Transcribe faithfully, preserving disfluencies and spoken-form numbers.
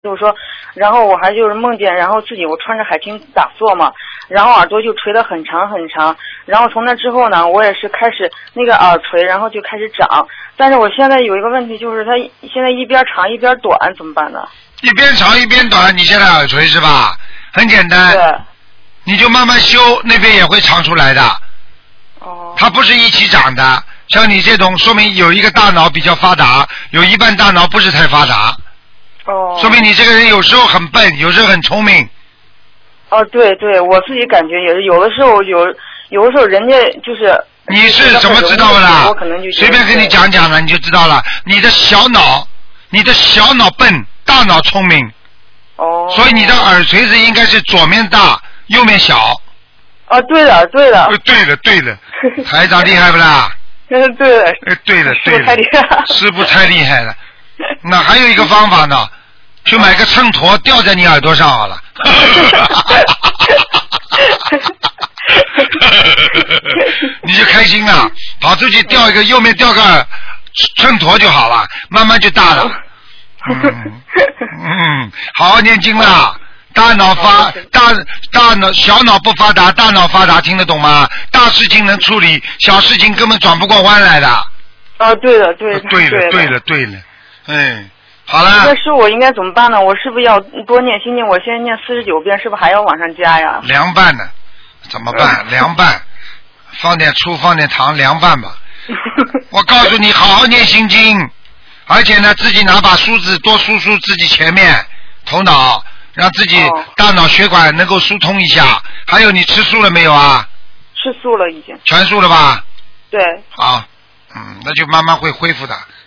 就是说，然后我还就是梦见，然后自己我穿着海青打坐嘛，然后耳朵就垂得很长很长，然后从那之后呢，我也是开始那个耳垂，然后就开始长，但是我现在有一个问题，就是它现在一边长一边短，怎么办呢？ 一边长一边短，你现在耳垂是吧？很简单， 对， 你就慢慢修，那边也会长出来的。 哦。 它不是一起长的，像你这种，说明有一个大脑比较发达，有一半大脑不是太发达。 哦。 说明你这个人有时候很笨，有时候很聪明。 哦，对对，我自己感觉也是，有的时候有，有的时候人家就是。 你是怎么知道的啦？ 我可能就随便跟你讲讲了，你就知道了。你的小脑，你的小脑笨，大脑聪明。 哦。 所以你的耳垂子应该是左面大，右面小。 哦，对了，对了。 对了，对了，台长厉害不啦？ 嗯，对了。 哎，对了，对了。 师傅太厉害了。 师傅太厉害了。那还有一个方法呢，去买个秤砣吊在你耳朵上好了。你就开心了，跑出去吊一个，右面吊个秤砣就好了，慢慢就大了。嗯嗯，好好念经啦。大脑发大大脑小脑不发达，大脑发达，听得懂吗？大事情能处理，小事情根本转不过弯来的。 啊，对了，对了， 对了，对了，对了，嗯，好了。 那师傅我应该怎么办呢？我是不是要多念心经？我现在念四十九遍，是不是还要往上加呀？ 凉拌呢？怎么办？凉拌，放点醋，放点糖，凉拌吧。我告诉你，好好念心经，而且呢，自己拿把梳子多梳梳自己前面头脑，让自己大脑血管能够疏通一下。还有，你吃素了没有啊？ 吃素了已经。 全素了吧？ 对。 好，嗯，那就慢慢会恢复的。